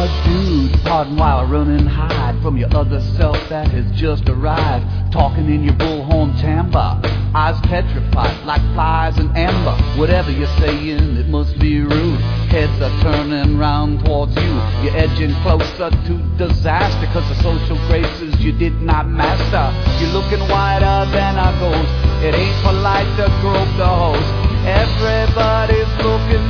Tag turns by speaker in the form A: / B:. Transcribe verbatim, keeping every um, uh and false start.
A: dude, pardon while I run and hide from your other self that has just arrived. Talking in your bullhorn timbre, eyes petrified like flies in amber. Whatever you're saying, it must be rude. Heads are turning round towards you. You're edging closer to disaster, cause the social graces you did not master. You're looking wider than a ghost. It ain't polite to grope the host. Everybody's looking